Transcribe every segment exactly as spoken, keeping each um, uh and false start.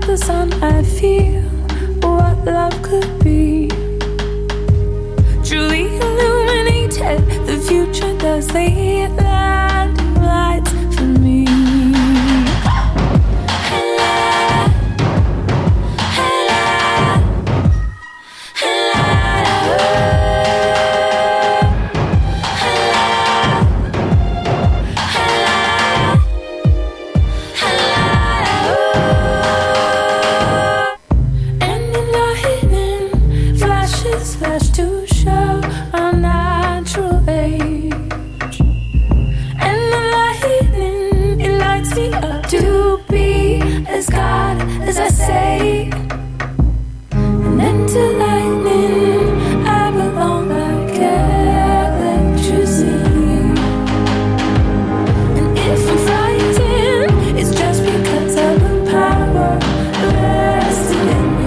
the sun, I feel what love could be. Truly illuminated, the future does the landing lights for me. Flash to show our natural age, and the lightning, it lights me up to be as God as I say. And then to lightning I belong like electricity. And if I'm frightened, it's just because of the power resting in me.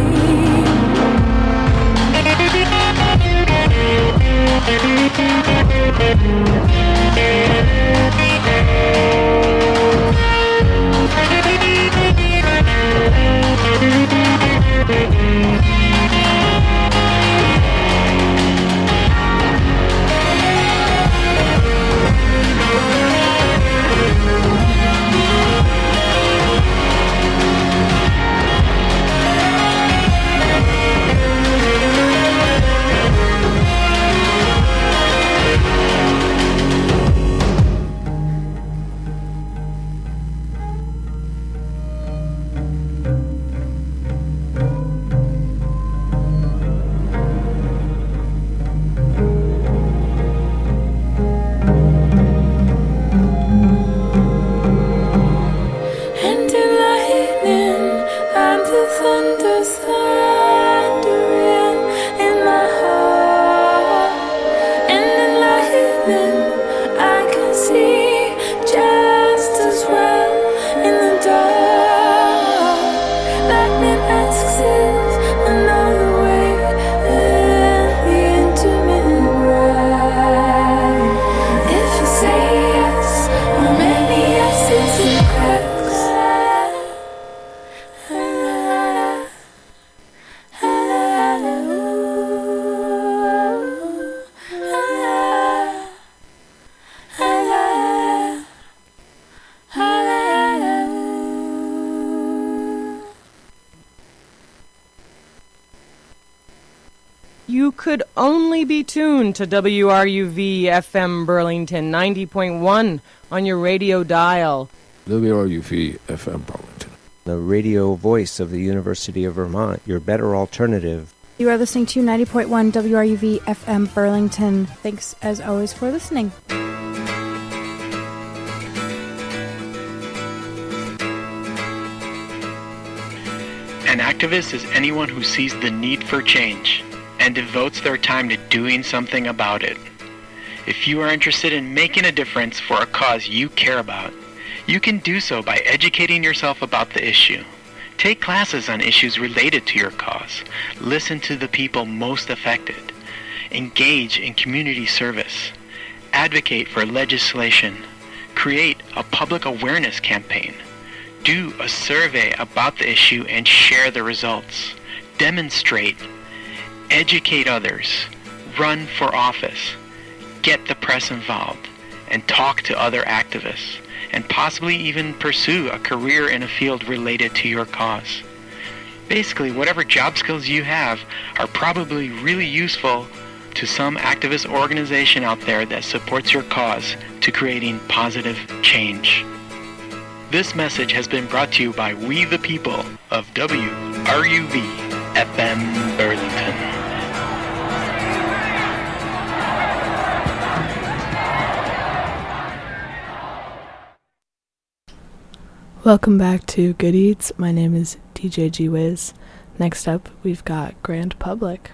You could only be tuned to W R U V F M Burlington ninety point one on your radio dial. W R U V F M Burlington, the radio voice of the University of Vermont, your better alternative. You are listening to ninety point one W R U V F M Burlington. Thanks, as always, for listening. An activist is anyone who sees the need for change and devotes their time to doing something about it. If you are interested in making a difference for a cause you care about, you can do so by educating yourself about the issue. Take classes on issues related to your cause. Listen to the people most affected. Engage in community service. Advocate for legislation. Create a public awareness campaign. Do a survey about the issue and share the results. Demonstrate. Educate others. Run for office. Get the press involved. And talk to other activists. And possibly even pursue a career in a field related to your cause. Basically, whatever job skills you have are probably really useful to some activist organization out there that supports your cause to creating positive change. This message has been brought to you by We the People of W R U V F M Burlington. Welcome back to Good Eats. My name is D J G Wiz. Next up, we've got Grand Public.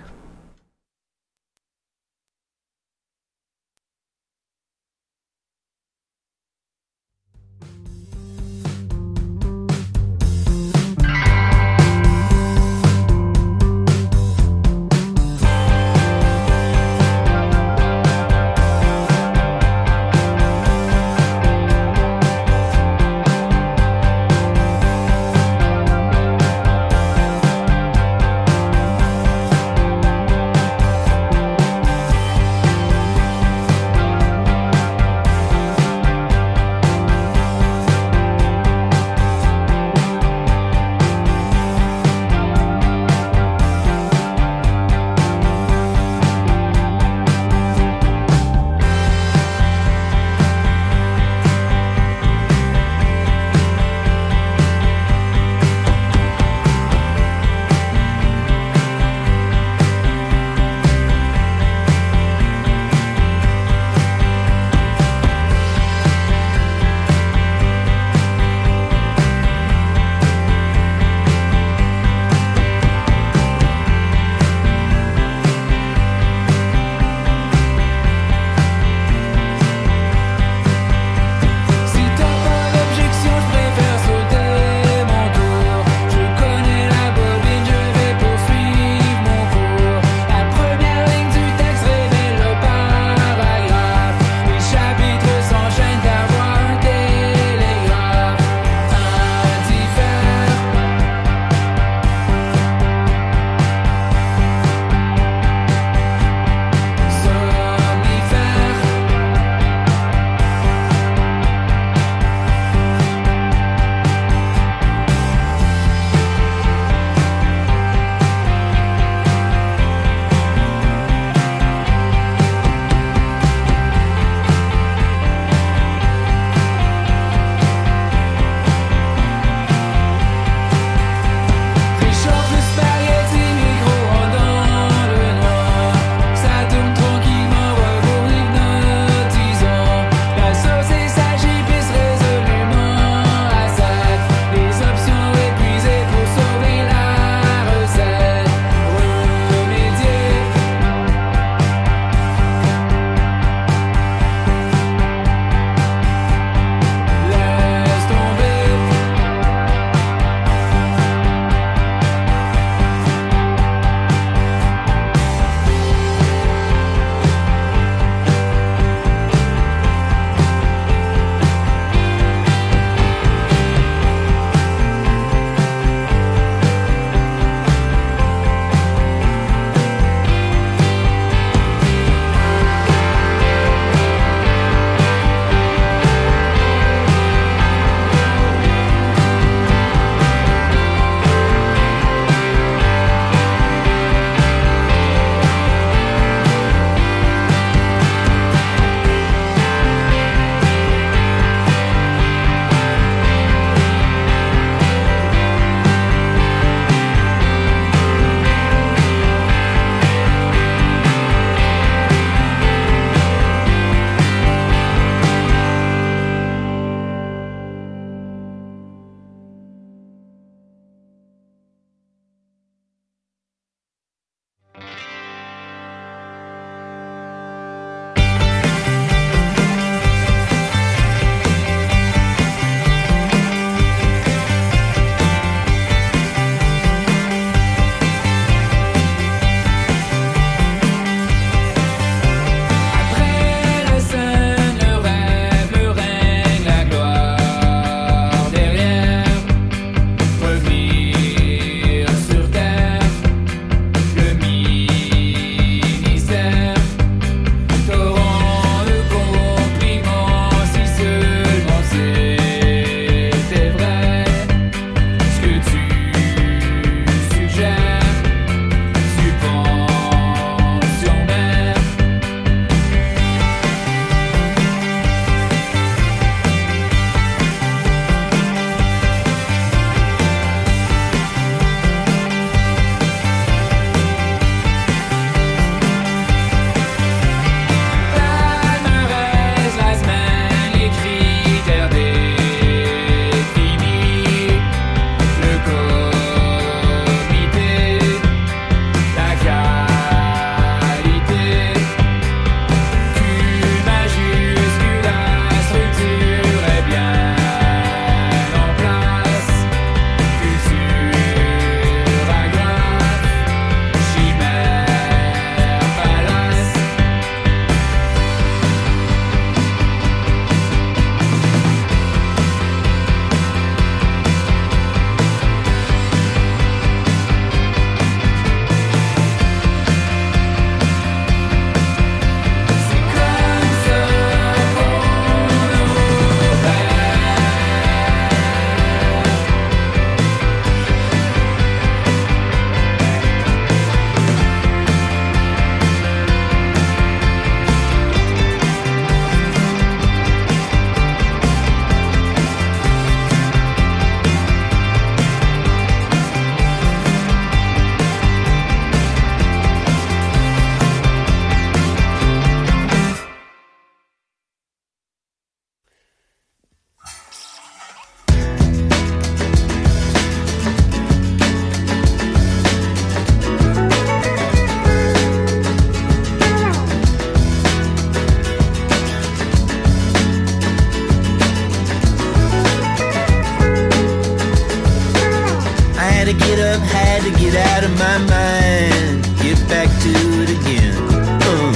up, had to get out of my mind, get back to it again. uh.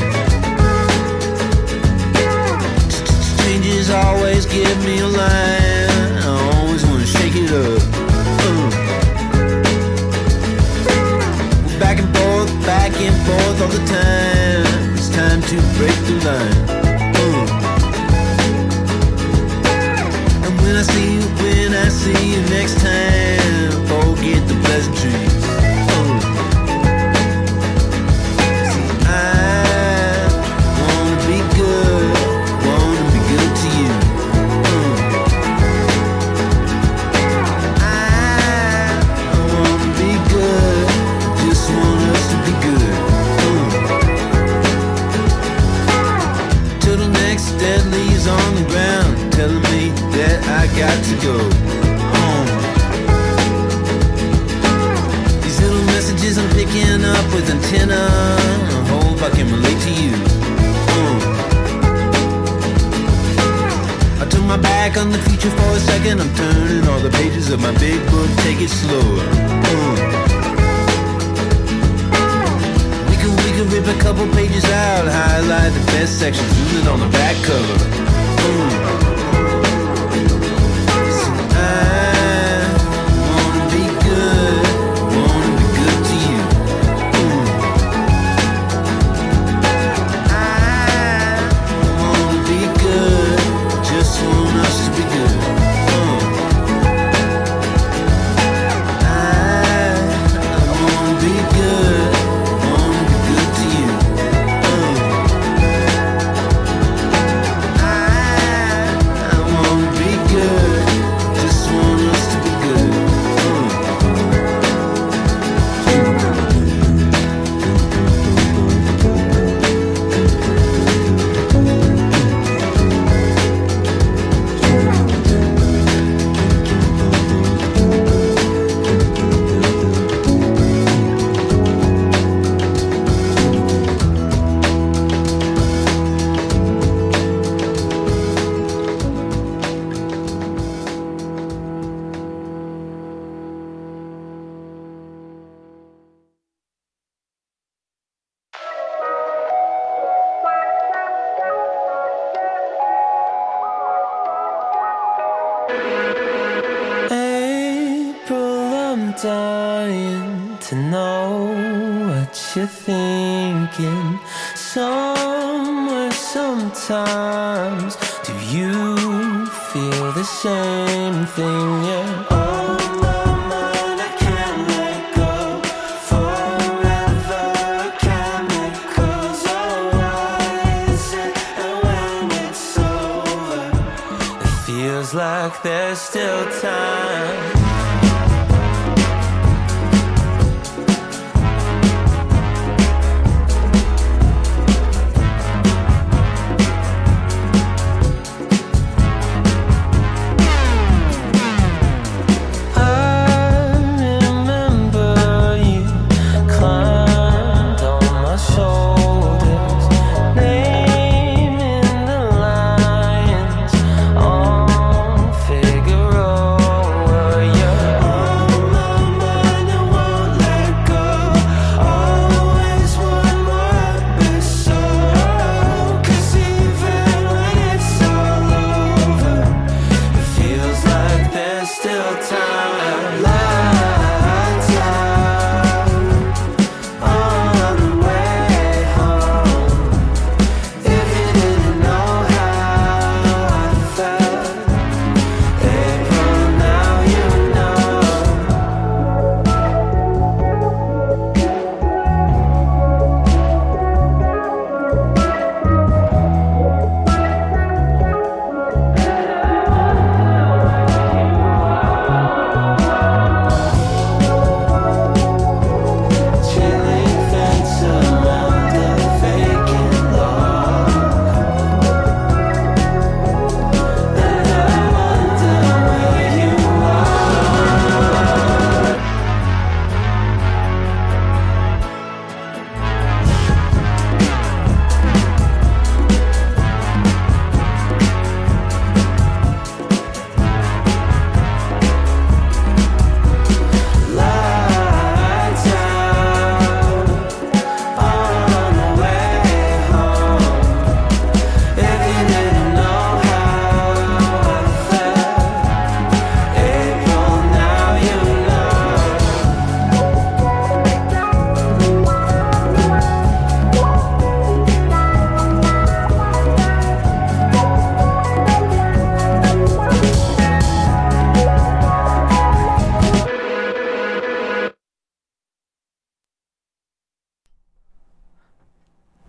Strangers always give me a line, I always wanna shake it up. uh. Back and forth, back and forth all the time, it's time to break the line. uh. And when I see you, when I see you next time, forget the pleasantries. Oh. See, I wanna be good, wanna be good to you. Oh. I wanna be good, just want us to be good. Oh. Turtlenecks, dead leaves on the ground, telling me that I got to go home. These little messages I'm picking up with antenna, I hope I can relate to you. uh. I turn my back on the future for a second, I'm turning all the pages of my big book, take it slower. uh. We could, we could rip a couple pages out, highlight the best sections, zoom it on the back cover. uh. Dying to know what you're thinking. Somewhere, sometimes, do you feel the same thing? Yeah. On my mind, I can't let go. Forever, chemicals. Oh, why is it that when it's over, it feels like there's still time? Were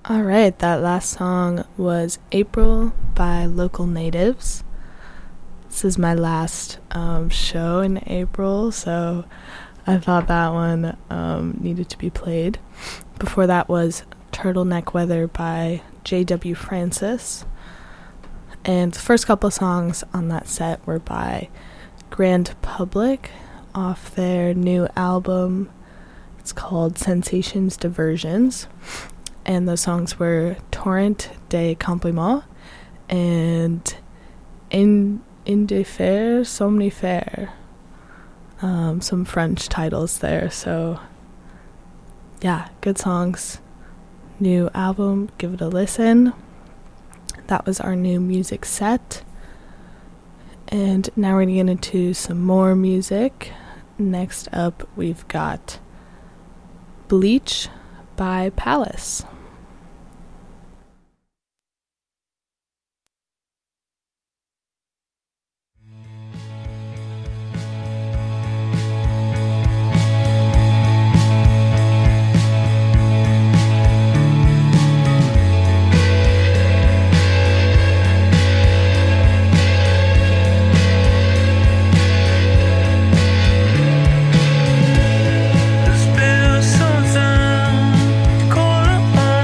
All right, that last song was April by Local Natives. This is my last um, show in April, so I thought that one um, needed to be played. Before that was Turtleneck Weather by J W Francis. And the first couple of songs on that set were by Grand Public off their new album. It's called Sensations Diversions. And those songs were Torrent des Compliments and In Indéfaire Somnifère. Um, some French titles there. So, yeah, good songs. New album, give it a listen. That was our new music set. And now we're going to get into some more music. Next up, we've got Bleach by Palace. There's been some time to call up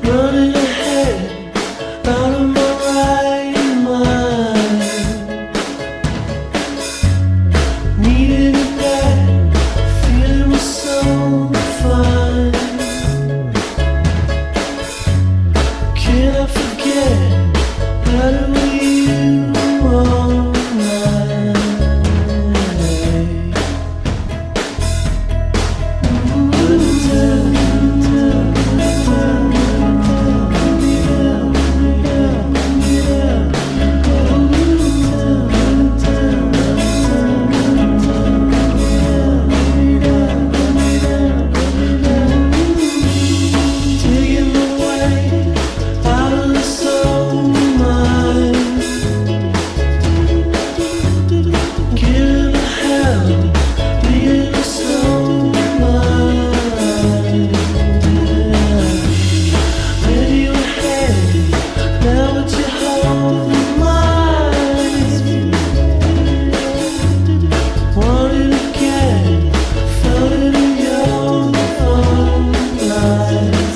running ahead, out of my right mind. Needed it bad, feeling was so fine. Can I forget that it was you all night? Digging my way out of the soul mine. Giving my hell, being the soul mine. Where you headed? Now what you hold in mind? Wanted again, felt it in your own eyes.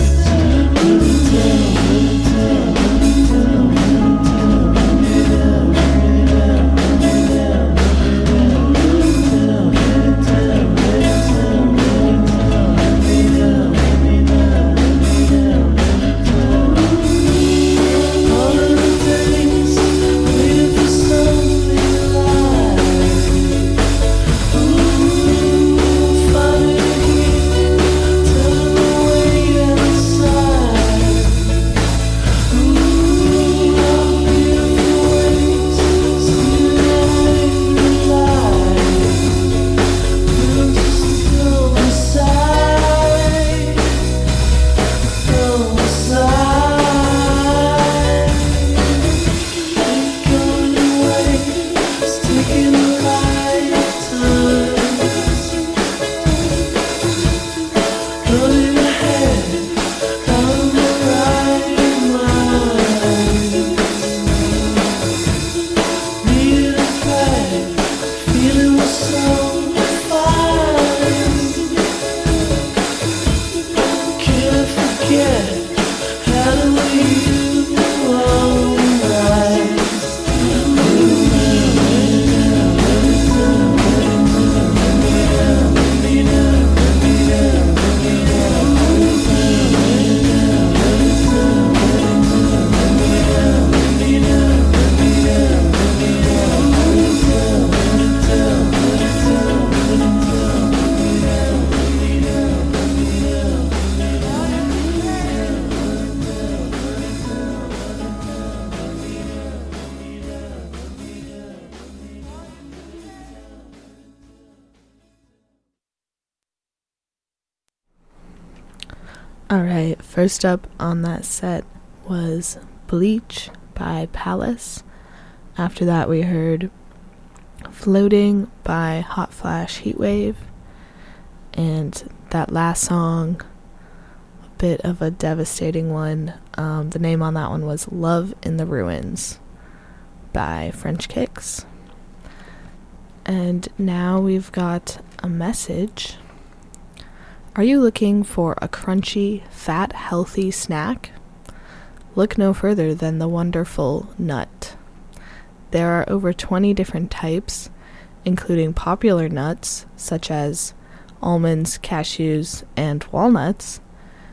All of the days waiting for something alive. Ooh, finally here, turning away outside. Ooh, all beautiful ways, stealing alive. We'll just go inside, go inside. Ain't going away, it's taking a lifetime. Running ahead, out of my right mind. Needed a flag, feeling was so fine. Can't forget how to leave you all night. Alright, first up on that set was Bleach by Palace. After that we heard Floating by Hot Flash Heatwave. And that last song, a bit of a devastating one. Um, the name on that one was Love in the Ruins by French Kicks. And now we've got a message. Are you looking for a crunchy, fat, healthy snack? Look no further than the wonderful nut. There are over twenty different types, including popular nuts such as almonds, cashews, and walnuts.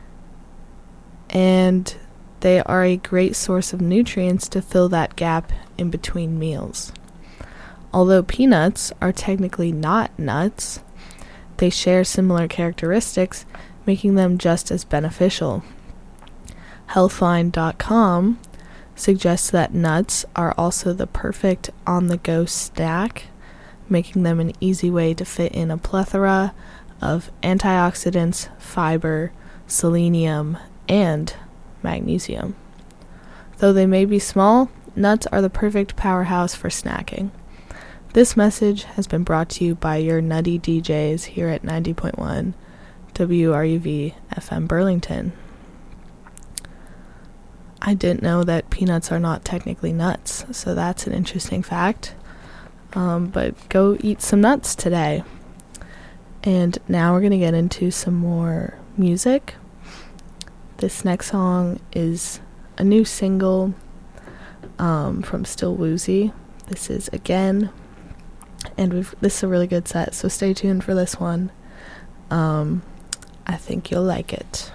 And they are a great source of nutrients to fill that gap in between meals. Although peanuts are technically not nuts, they share similar characteristics, making them just as beneficial. Healthline dot com suggests that nuts are also the perfect on-the-go snack, making them an easy way to fit in a plethora of antioxidants, fiber, selenium, and magnesium. Though they may be small, nuts are the perfect powerhouse for snacking. This message has been brought to you by your nutty D Js here at ninety point one W R U V F M Burlington. I didn't know that peanuts are not technically nuts, so that's an interesting fact. Um, but go eat some nuts today. And now we're going to get into some more music. this next song is a new single um, from Still Woozy. This is Again, and we've, this is a really good set, so stay tuned for this one. Um, I think you'll like it.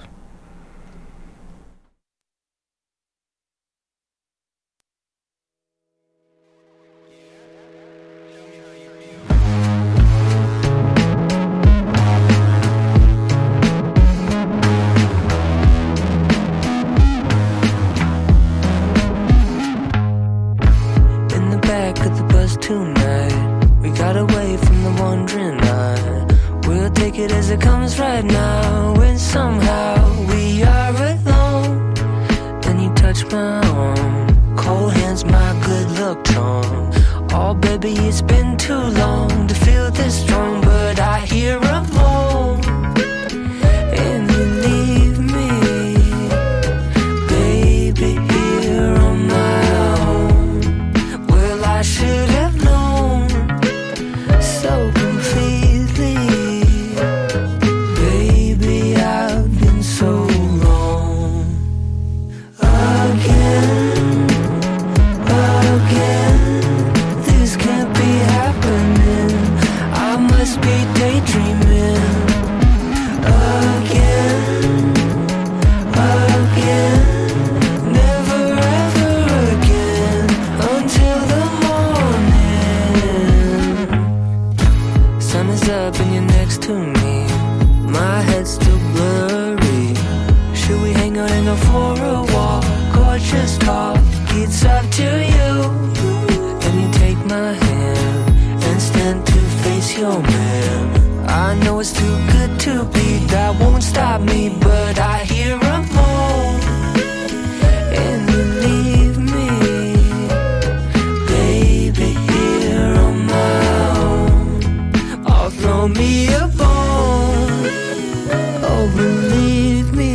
Tonight, we got away from the wandering eye. We'll take it as it comes right now, and somehow we are alone. Then you touch my arm, cold hands, my good luck charm. Oh baby, it's been too long to feel this strong, but I hear a moan, and you leave me, baby, here on my own. Well, I should have so completely, baby, I've been so wrong. Again, again, this can't be happening. I must be daydreaming. Again, again, never ever again, until the morning. Sun is up and you're next to me. My head's still blurry. Should we hang out and go for a walk, or just talk? It's up to you. Then you take my hand and stand to face your man. I know it's too good to be, that won't stop me, but I hear a moan, and you leave me, baby, here on my own. Oh, throw me a bone, oh believe me,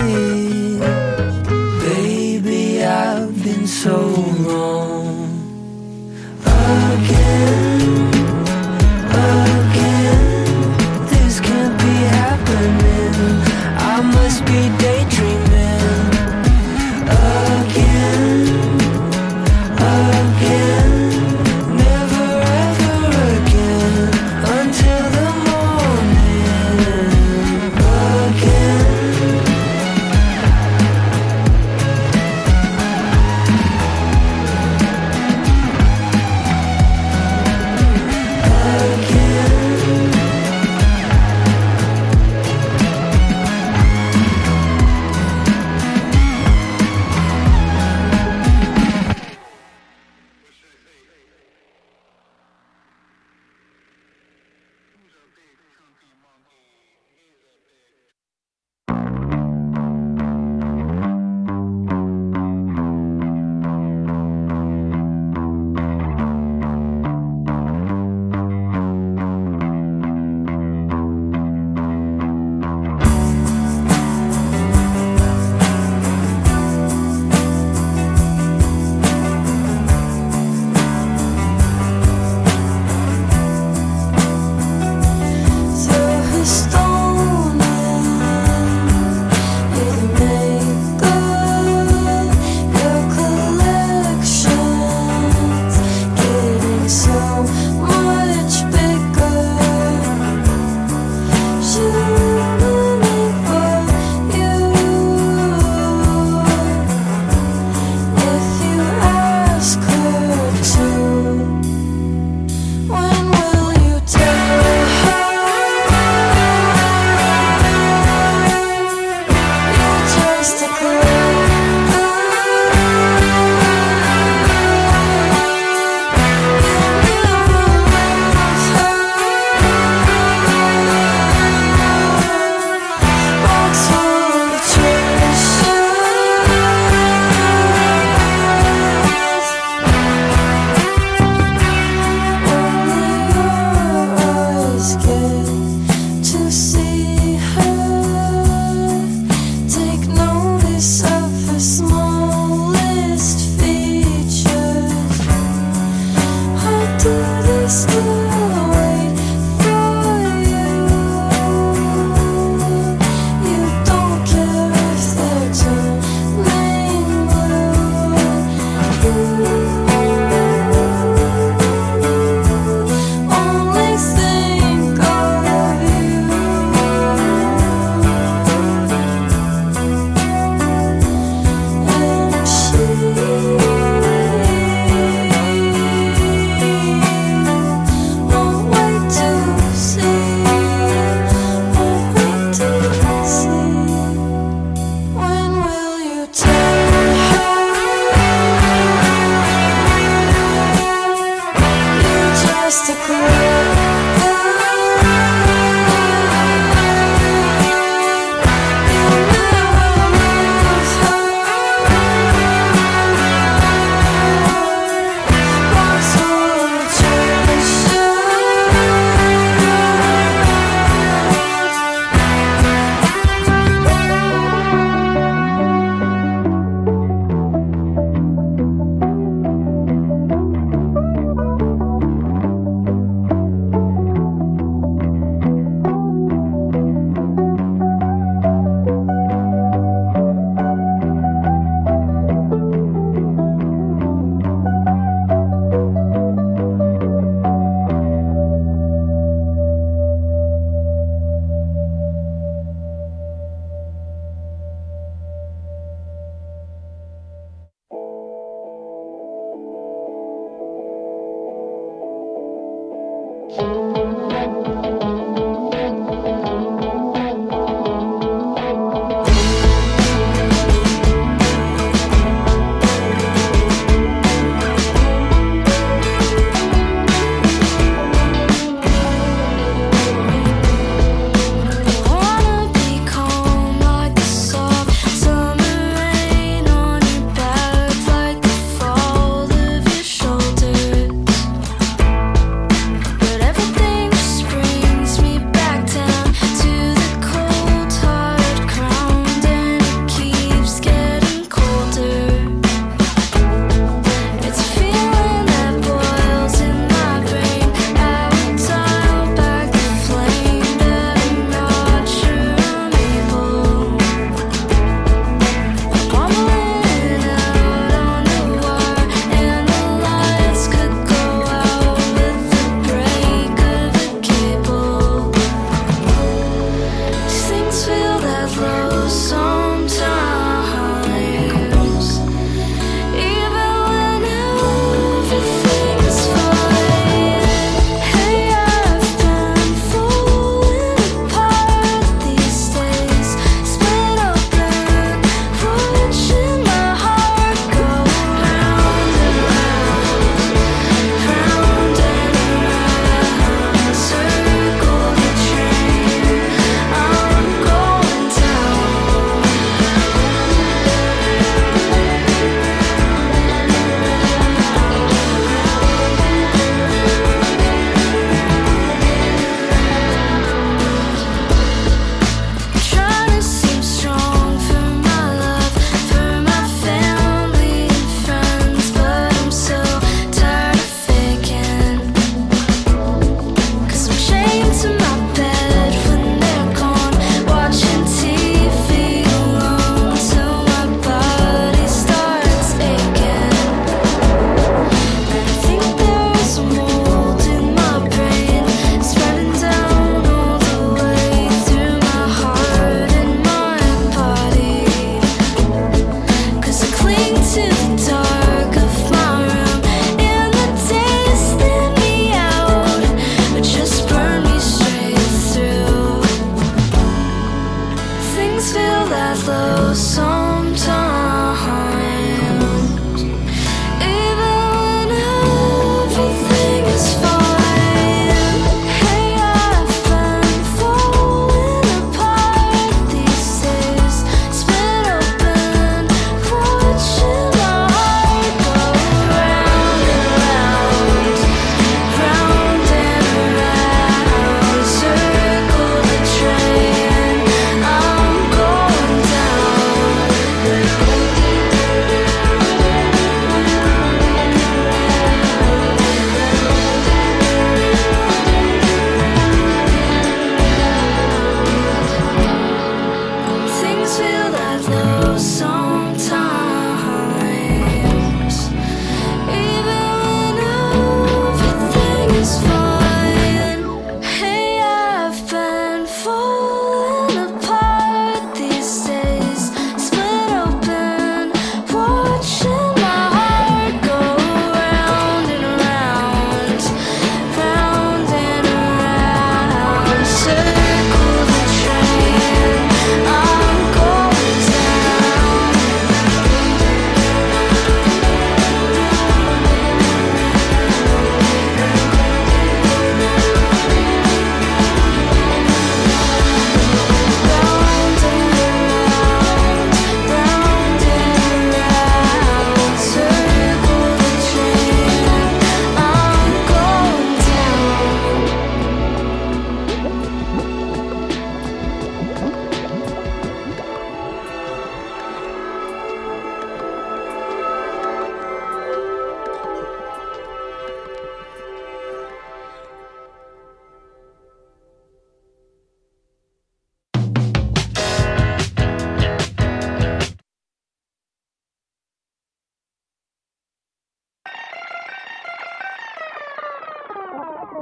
baby, I've been so wrong. Again, again, this can't be happening. I must be daydreaming. Again, again, never ever again, until the morning. Again.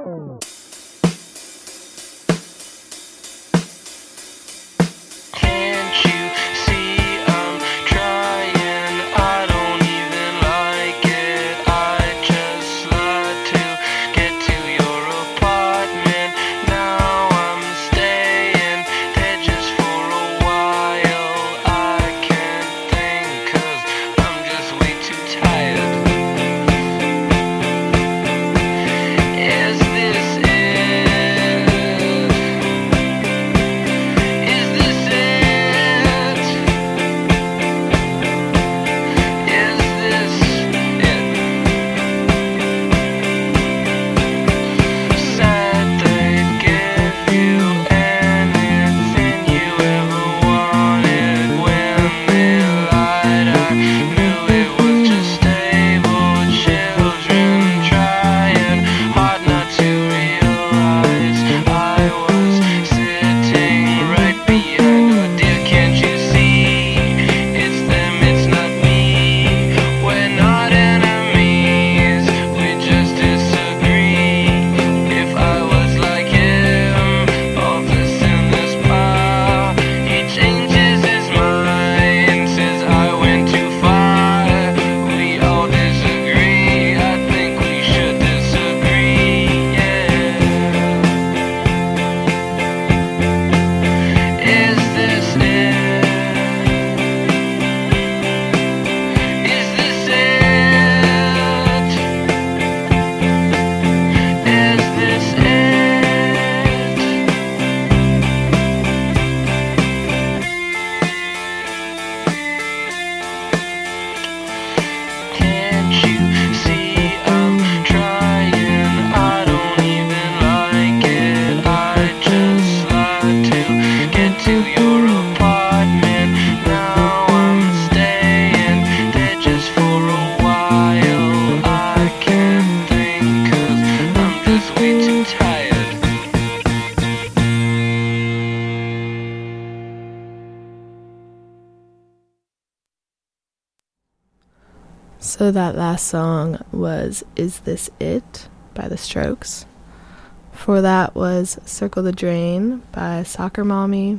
So that last song was Is This It by The Strokes. Before that was Circle the Drain by Soccer Mommy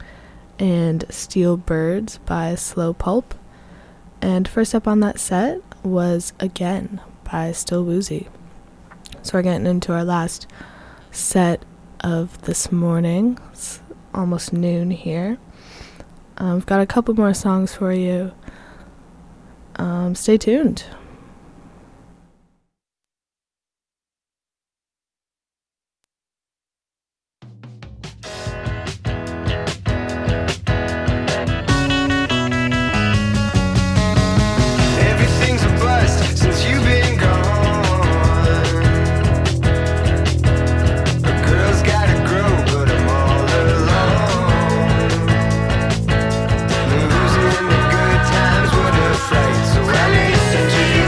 and Steel Birds by Slow Pulp. And first up on that set was Again by Still Woozy. So we're getting into our last set of this morning. It's almost noon here. Um, I've got a couple more songs for you. Um, stay tuned. Everything's a bust since you've been gone. A girl's gotta grow, but I'm all alone. Losing the good times, what a fright. So I listen to you.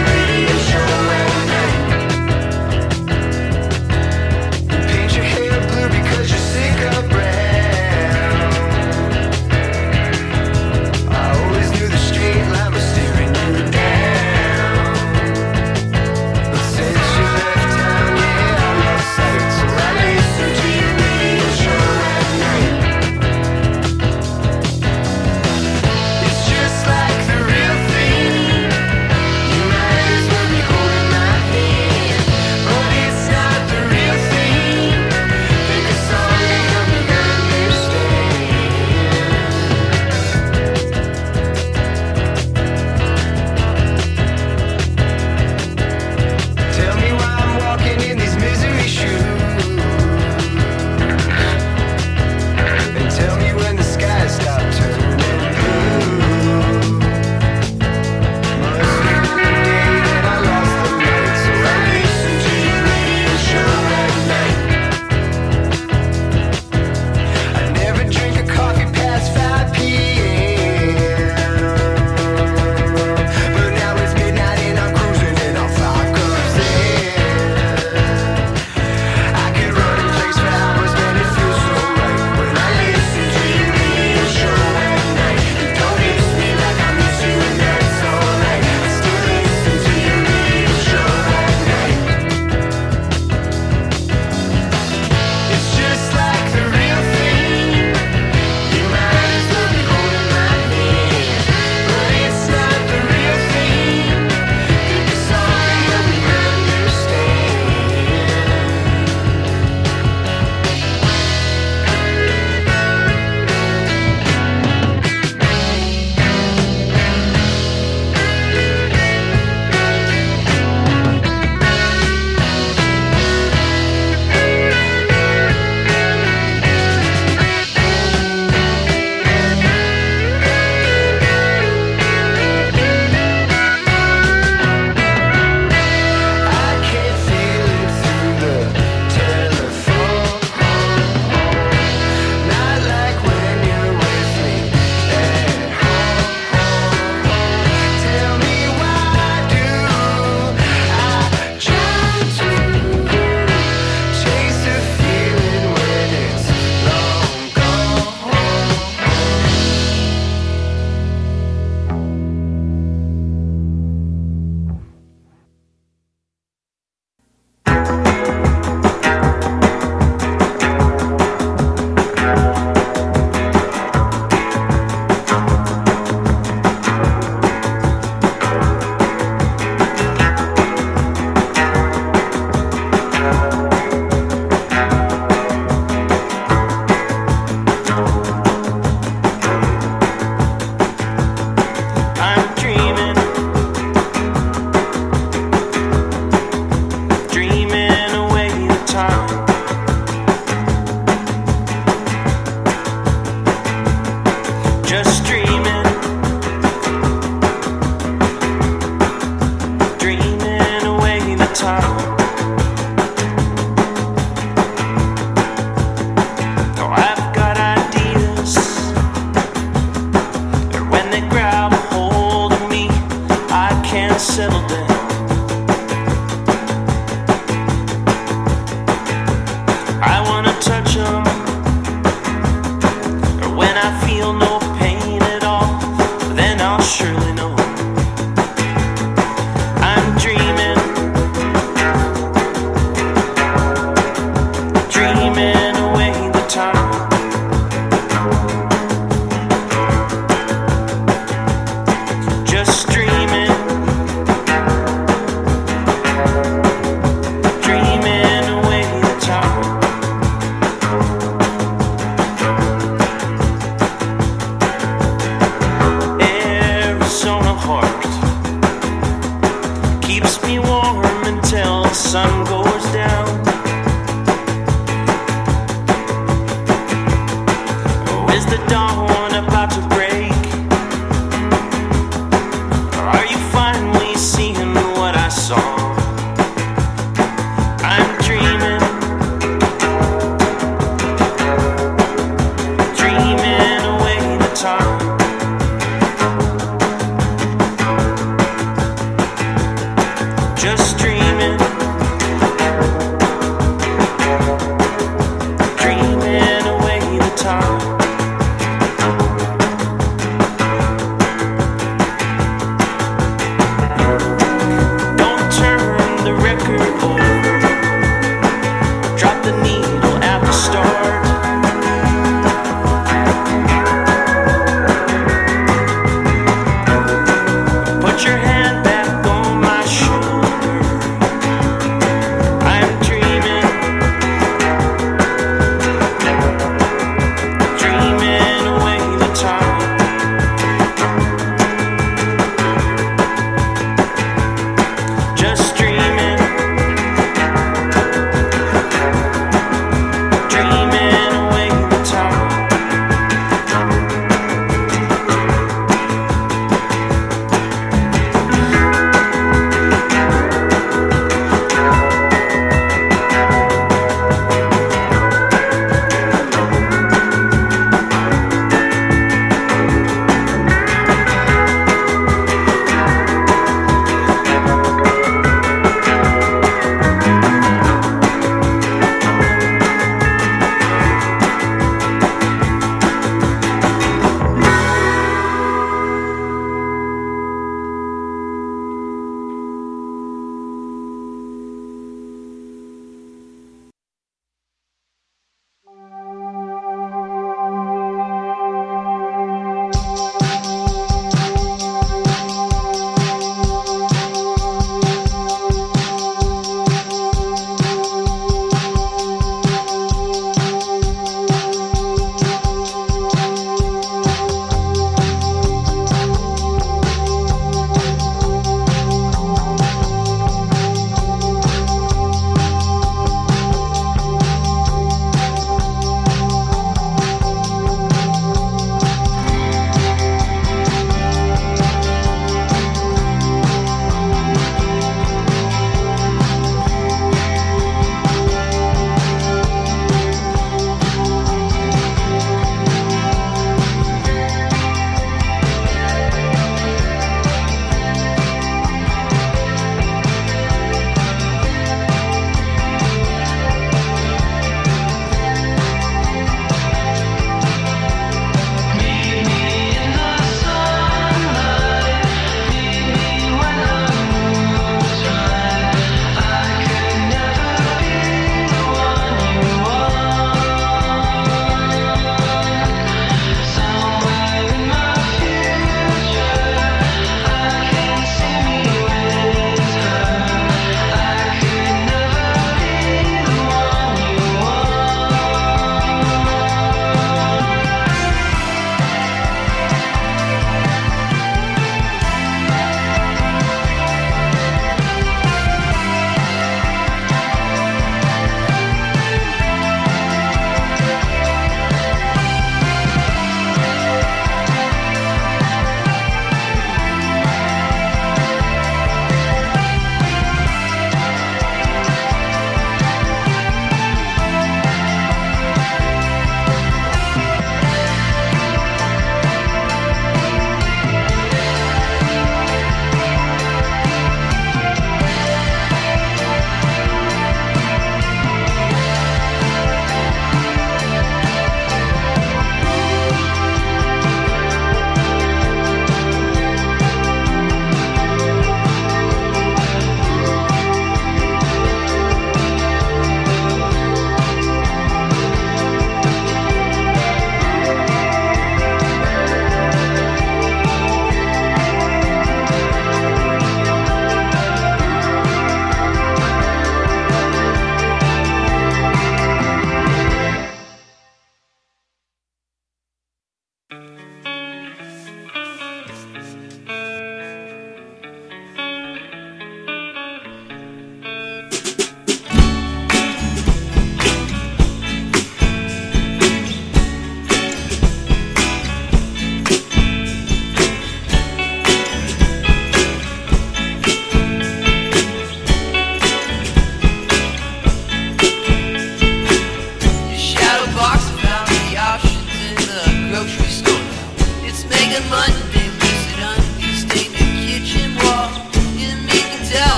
can't settle down. I wanna touch 'em, or when I feel no pain at all, then I'll surely know I'm dreaming, dreaming away the time. Just dreaming, dreaming away the time. Arizona heart keeps me warm until the sun goes down. Oh, is the dawn about to break? Or are you finally seeing what I saw? I'm dreaming, dreaming away the time. Just dreaming, dreaming away the time. Don't turn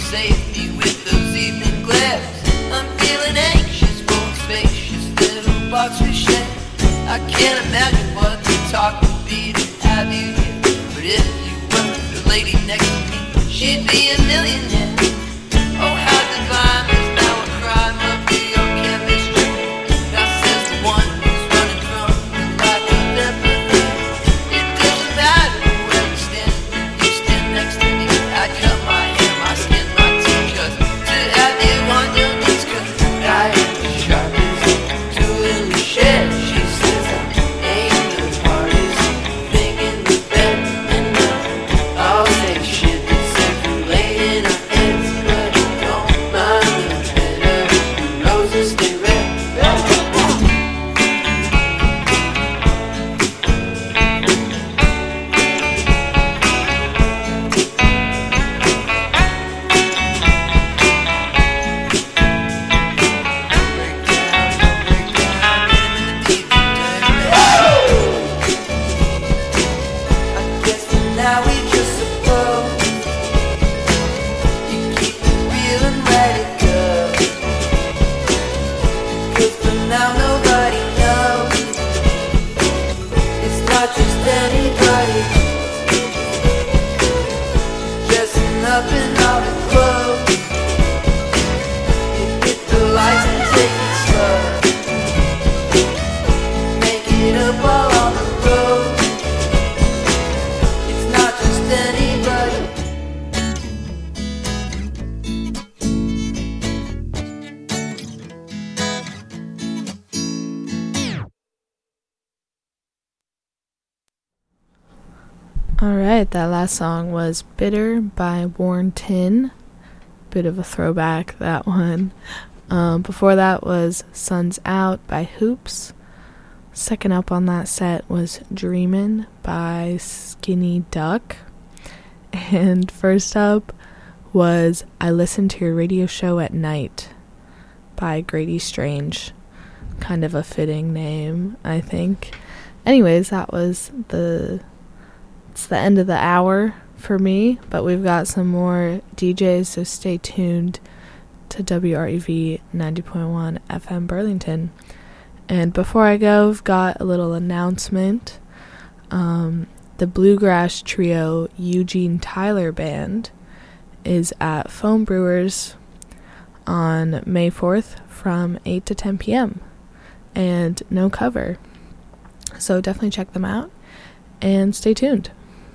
save me with those evening glares. I'm feeling anxious for a spacious little box we share. I can't imagine what the talk would be to have you here. But if you were the lady next to me, she'd be a millionaire. Oh, how divine is now a crime of biochemistry. Now says the one who's running from the lack of empathy. It doesn't matter where you stand, if you stand next to me. I cut my hair, my skin, my teeth, cause to have you on your knees, cause I am the sharpest tool in the shed. She says I ain't the hardest thing in the bed. And now I'll say shit that's circulating our heads, but I don't mind the better. Roses stay red. I guess for now we just suppose you keep it real and let it go. Cause for now nobody knows. It's not just anybody dressing up in all the clothes. You hit the lights and take it slow. Make it up all on the road. It's not just anybody. Alright, that last song was Bitter by Worn Tin. Bit of a throwback, that one. Um, before that was Sun's Out by Hoops. Second up on that set was Dreamin' by Skinny Duck. And first up was I Listen to Your Radio Show at Night by Grady Strange. Kind of a fitting name, I think. Anyways, that was the... It's the end of the hour for me, but we've got some more D Js, so stay tuned to W R U V ninety point one F M Burlington. And before I go, I've got a little announcement. Um, the Bluegrass Trio Eugene Tyler Band is at Foam Brewers on May fourth from eight to ten p.m. and no cover. So definitely check them out and stay tuned.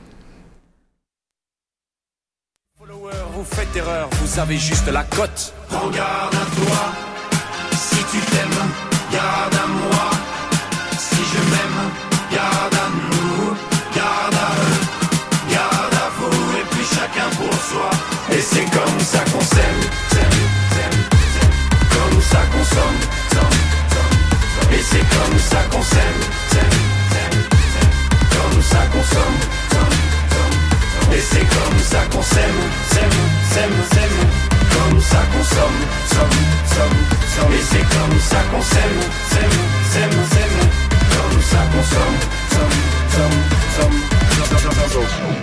Vous faites erreur, vous avez juste la cote. Regarde à toi, si tu t'aimes, garde à moi. Si je m'aime, garde à nous, garde à eux, garde à vous, et puis chacun pour soi. Et c'est comme ça qu'on s'aime, s'aime, s'aime, s'aime. Comme ça qu'on somme, somme, somme. Et c'est comme ça qu'on s'aime, s'aime, s'aime, s'aime. Comme ça qu'on somme, somme, somme. Et c'est comme ça qu'on s'aime, s'aime, s'aime, s'aime. Comme ça qu'on somme, somme, somme, somme. Et c'est comme ça qu'on s'aime, s'aime, s'aime, s'aime. Comme ça qu'on somme, somme, somme, somme, somme, somme, somme.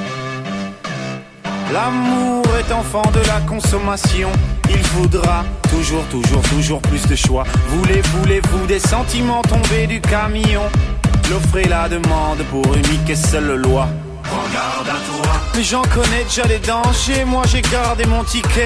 L'amour est enfant de la consommation. Il faudra toujours, toujours, toujours plus de choix. Voulez, voulez-vous des sentiments tombés du camion? L'offre et la demande pour unique et seule loi. Regarde à toi. Mais j'en connais déjà les dangers. Moi j'ai gardé mon ticket.